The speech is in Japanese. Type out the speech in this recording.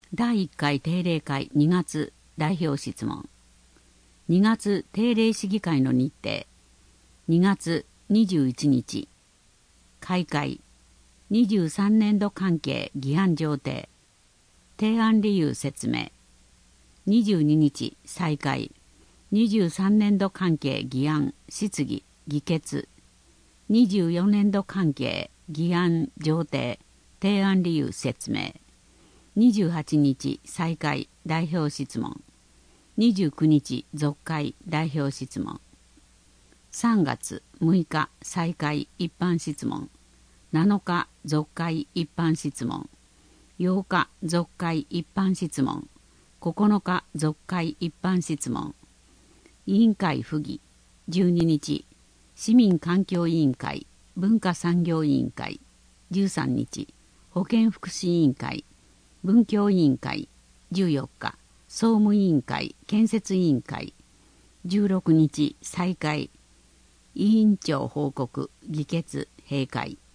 第1回定例会2月代表質問。2月定例市議会の日程。2月21日。開会。23年度関係議案上呈。提案理由説明。22日再開。23年度関係議案質疑議決。24年度関係議案上呈提案理由説明。28日再開代表質問。29日続開代表質問。3月6日再開一般質問。7日続開一般質問。8日続開一般質問。9日続開一般質問。委員会不議。12日市民環境委員会文化産業委員会。13日保健福祉委員会文教委員会。14日総務委員会建設委員会。16日再開委員長報告議決閉会。